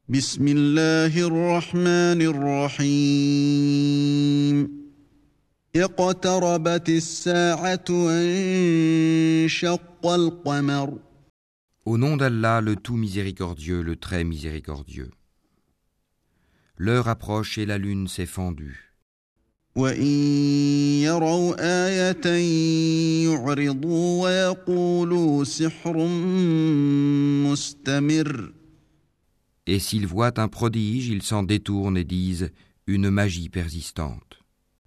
بسم الله الرحمن الرحيم اقتربت الساعة وانشق القمر Au nom d'Allah, le tout miséricordieux, le très miséricordieux. L'heure approche et la lune s'est fendue. وإن يروا آية يعرضوا ويقولوا سحر مستمر Et s'ils voient un prodige, ils s'en détournent et disent une magie persistante.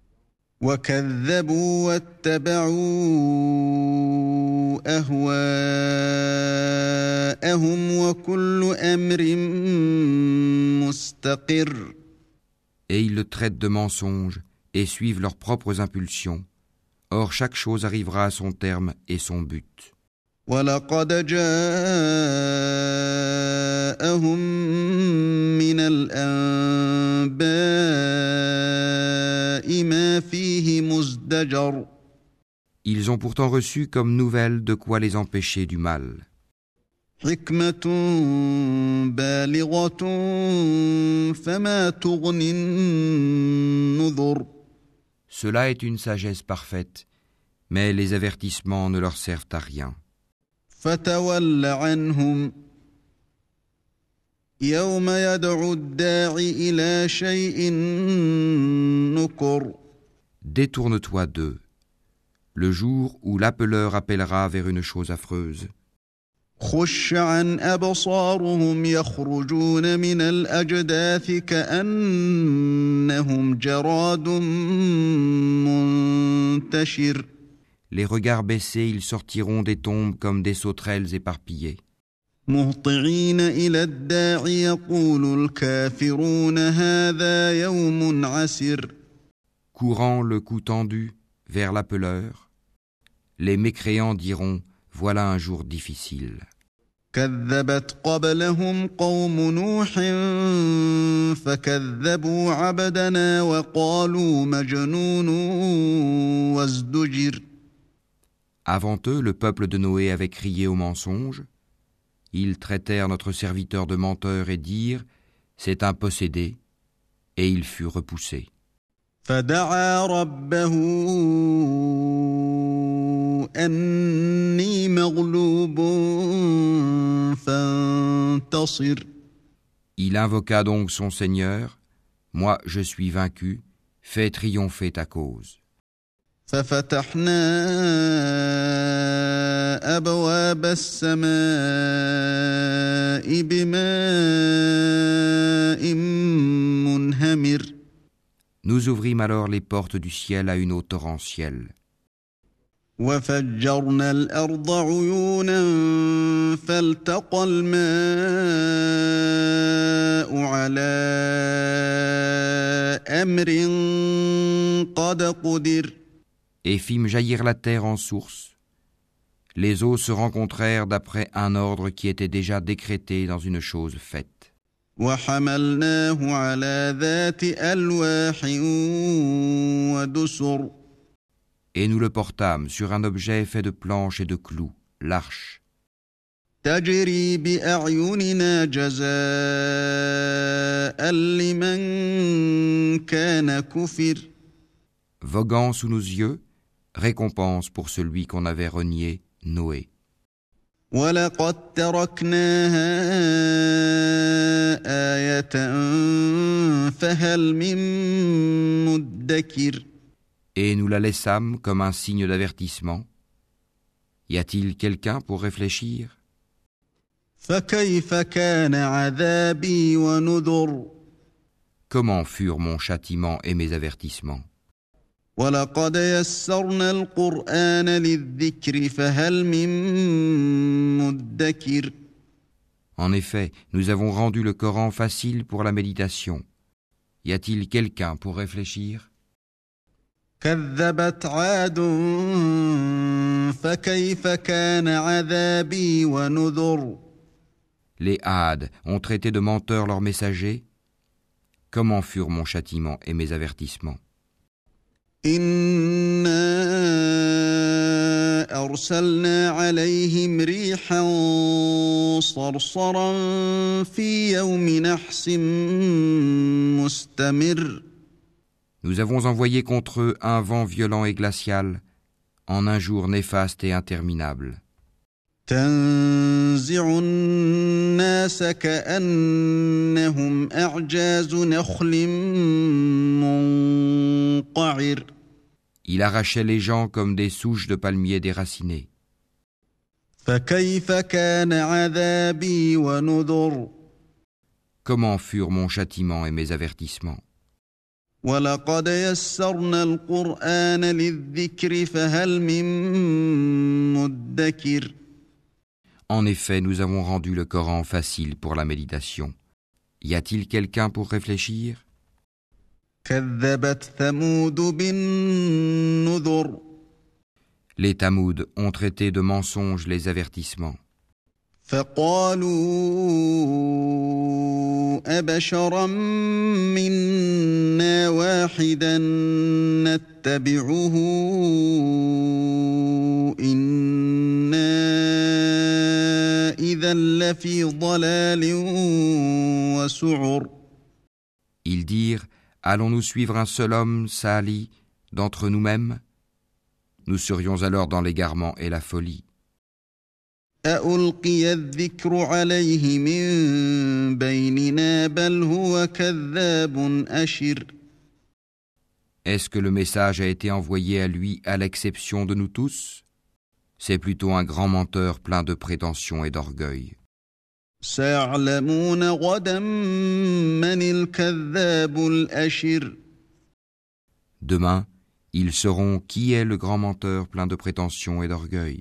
وكذبوا واتبعوا أهواءهم وكل أمر مستقر Et ils le traitent de mensonge et suivent leurs propres impulsions. Or chaque chose arrivera à son terme et son but. ولقد جاءهم من الأنباء ما فيه مزدجر Ils ont pourtant reçu comme nouvelle de quoi les empêcher du mal. حكمة بالغة فما تغني النذر Cela est une sagesse parfaite, mais les avertissements ne leur servent à rien. فتول عنهم يوم يدعو الداعي إلى شيء نكر Détourne-toi d'eux, le jour où l'appeleur appellera vers une chose affreuse. خش عن أبصارهم يخرجون من الأجداث كأنهم جراد منتشر Les regards baissés, ils sortiront des tombes comme des sauterelles éparpillées. مهطعين إلى الداع يقول الكافرون هذا يوم عسر Courant le cou tendu vers l'appeleur, les mécréants diront « Voilà un jour difficile ». كذبت قبلهم قوم نوح فكذبوا عبدنا وقالوا مجنون وازدجر Avant eux, le peuple de Noé avait crié au mensonge. Ils traitèrent notre serviteur de menteur et dirent « C'est un possédé » et il fut repoussé. فدعا ربه أني مغلوب فانتصر Il invoqua donc son Seigneur « Moi, je suis vaincu, fais triompher ta cause. » ففتحنا أبواب السماء بماء منهمر Nous ouvrîmes alors les portes du ciel à une eau torrentielle. وفجرنا الأرض عيونا فالتقى الماء على أمر قد قدر Et fîmes jaillir la terre en source. Les eaux se rencontrèrent d'après un ordre qui était déjà décrété dans une chose faite. وحملناه على ذات ألواح ودسر Et nous le portâmes sur un objet fait de planches et de clous, l'arche, تجري بأعيننا جزاء لمن كان كفر voguant sous nos yeux, récompense pour celui qu'on avait renié, Noé. ولقد تركناها آية فهل من مدكر Et nous la laissâmes comme un signe d'avertissement. Y a-t-il quelqu'un pour réfléchir ? فكيف كان عذابي ونذر Comment furent mon châtiment et mes avertissements ? ولقد يسرنا القرآن للذكر فهل من مدكر En effet, nous avons rendu le Coran facile pour la méditation. Y a-t-il quelqu'un pour réfléchir ? كذبت عاد فكيف كان عذابي ونذر Les Hades ont traité de menteurs leurs messagers. Comment furent mon châtiment et mes avertissements ? إنا أرسلنا عليهم ريحا صرصرا في يوم نحس مستمر. Nous avons envoyé contre eux un vent violent et glacial en un jour néfaste et interminable. تنزع الناس كأنهم أعجاز نخل منقعر. Il arrachait les gens comme des souches de palmiers déracinées. فكيف كان عذابي ونذر. Comment furent mon châtiment et mes avertissements? ولقد يسرنا القرآن للذكر فهل من مدكر. En effet, nous avons rendu le Coran facile pour la méditation. Y a-t-il quelqu'un pour réfléchir? كذبت ثمود بالنذر. Les Tamouds ont traité de mensonges les avertissements. فقالوا أبشرا منا واحدا نتبعه إنا إذا لفي ضلال وسعر. Ils dirent, allons-nous suivre un seul homme, Salih, d'entre nous-mêmes? Nous serions alors dans l'égarement et la folie. أألقي الذكر عليه من بيننا بل هو كذاب أشر. Est-ce que le message a été envoyé à lui à l'exception de nous tous? C'est plutôt un grand menteur plein de prétentions et d'orgueil. سيعلمون غدا من الكذاب الأشر. Demain, ils sauront qui est le grand menteur plein de prétentions et d'orgueil.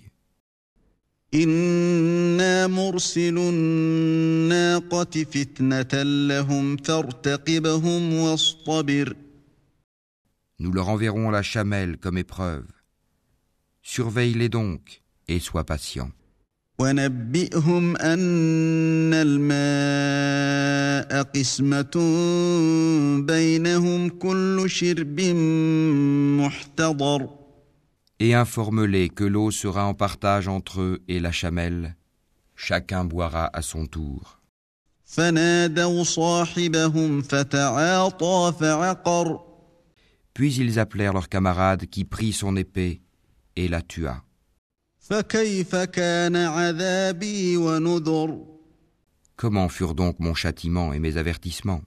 إنا مرسل الناقة فتنة لهم فارتقبهم واصطبر. Nous leur enverrons la chamelle comme épreuve. Surveille-les donc et sois patient. ونبئهم أن الماء قسمة بينهم كل شرب محتضر. Et informe-les que l'eau sera en partage entre eux et la chamelle. Chacun boira à son tour. فنادوا صاحبهم فتعاطى فعقر. Puis ils appelèrent leur camarade qui prit son épée et la tua. فكيف كان عذابي ونذر. Comment furent donc mon châtiment et mes avertissements?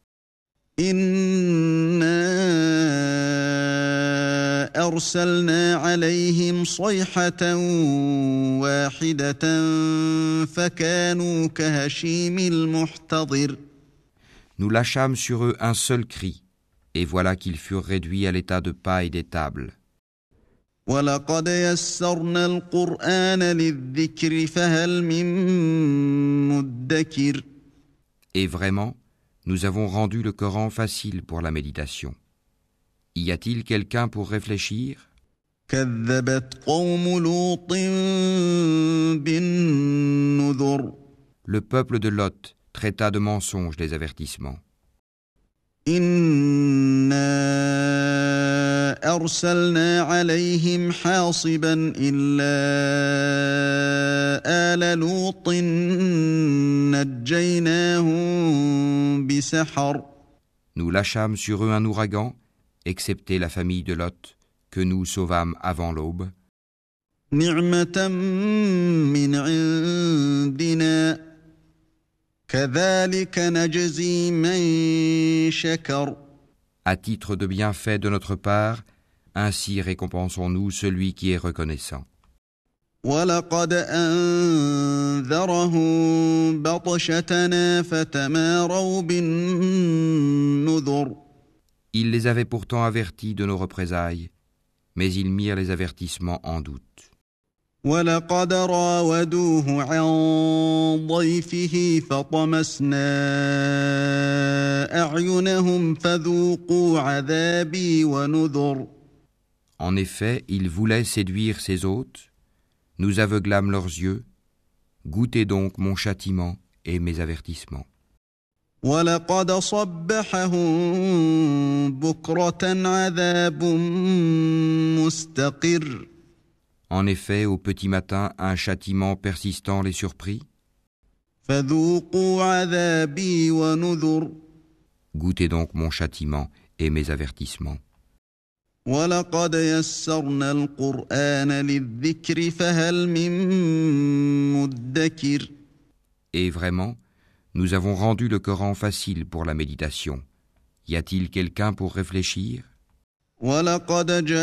إنا أرسلنا عليهم صيحة واحدة فكانوا كهشيم المحتضر. Nous lâchâmes sur eux un seul cri, et voilà qu'ils furent réduits à l'état de paille des tables. ولقد يسرنا القرآن للذكر فهل من مدكر. Et vraiment, nous avons rendu le Coran facile pour la méditation. Y a-t-il quelqu'un pour réfléchir? كذبت قوم لوط بالنذر. Le peuple de Lot traita de mensonges les avertissements. إنا أرسلنا عليهم حاصبا إلا آل لوط نجيناهم بسحر. Nous lâchâmes sur eux un ouragan, excepté la famille de Lot, que nous sauvâmes avant l'aube. نعمة من عندنا كذلك نجزي من شكر. À titre de bienfait de notre part, ainsi récompensons-nous celui qui est reconnaissant. ولقد أنذرهم بطشتنا فتماروا بالنذر. Il les avait pourtant avertis de nos représailles, mais ils mirent les avertissements en doute. ولقد راودوه عن ضيفه فطمسنا أعينهم فذوقوا عذابي ونذر. En effet, ils voulaient séduire ses hôtes, nous aveuglâmes leurs yeux, goûtez donc mon châtiment et mes avertissements. ولقد صبحهم بكرة عذاب مستقر. En effet, au petit matin, un châtiment persistant les surprit. فذوقوا عذابي ونذر Goûtez donc mon châtiment et mes avertissements. ولقد يسرنا القرآن للذكر فهل من مدكر Et vraiment, nous avons rendu le Coran facile pour la méditation. Y a-t-il quelqu'un pour réfléchir? ولقد جاء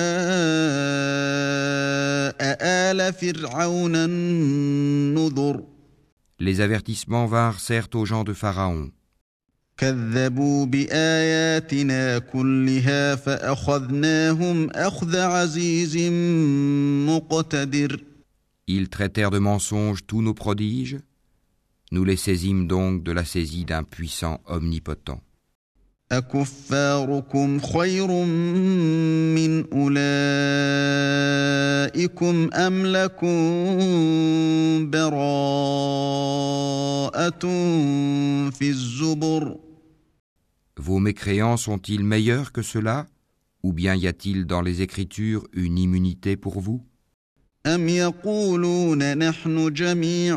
آل فرعون النذر Les avertissements vinrent certes aux gens de Pharaon. كذبوا بآياتنا كلها فأخذناهم أخذ عزيز مقتدر Ils traitèrent de mensonges tous nos prodiges. Nous les saisîmes donc de la saisie d'un puissant omnipotent. أكفاركم خير من أولئكم أم لكم براءة في الزبر Vos mécréants sont-ils meilleurs que ceux-là? Ou bien y a-t-il dans les Écritures une immunité pour vous? أم يقولون نحن جميع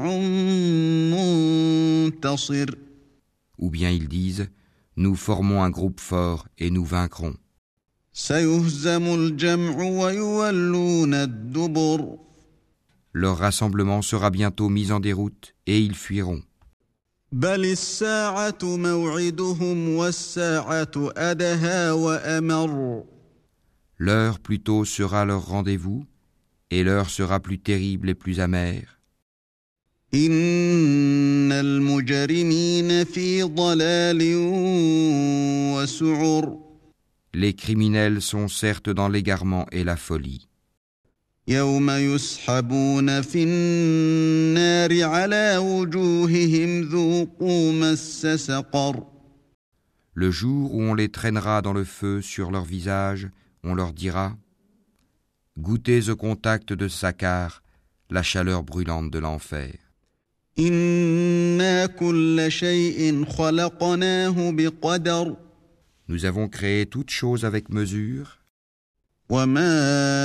منتصر Ou bien ils disent, nous formons un groupe fort et nous vaincrons. سيهزم الجمع ويولون الدبر Leur rassemblement sera bientôt mis en déroute et ils fuiront. بل الساعة موعدهم والساعة أدهى وأمر L'heure plutôt sera leur rendez-vous et l'heure sera plus terrible et plus amère. إن المجرمين في ضلال وسعر Les criminels sont certes dans l'égarement et la folie. يوم يسحبون في النار على وجوههم ذوقوا مس سقر Le jour où on les traînera dans le feu sur leur visage, on leur dira « Goûtez au contact de Sakar, la chaleur brûlante de l'enfer. إنا كل شيء خلقناه بقدر Nous avons créé toutes choses avec mesure, وما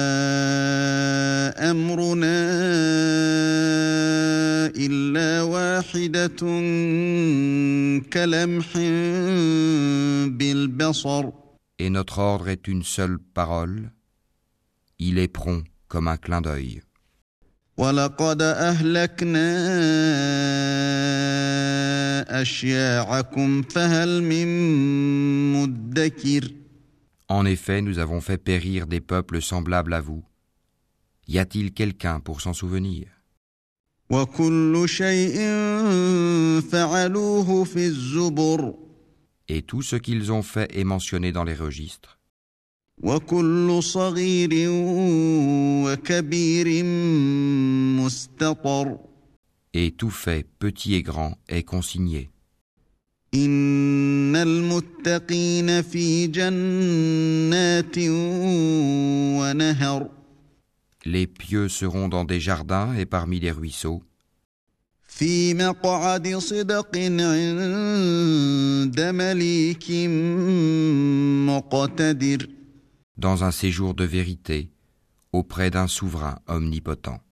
أمرنا إلا واحدة كلمح بالبصر et notre ordre est une seule parole. Il est prompt comme un clin d'œil. ولقد أهلكنا أشياعكم فهل من مدكر En effet, nous avons fait périr des peuples semblables à vous. Y a-t-il quelqu'un pour s'en souvenir? وكل شيء فعلوه في الزبر Et tout ce qu'ils ont fait est mentionné dans les registres. وكل صغير وكبير مستطر Et tout fait, petit et grand, est consigné. إن المتقين في جنات ونهر Les pieux seront dans des jardins et parmi les ruisseaux, في مقعد صدق عند مليك مقتدر dans un séjour de vérité, auprès d'un souverain omnipotent.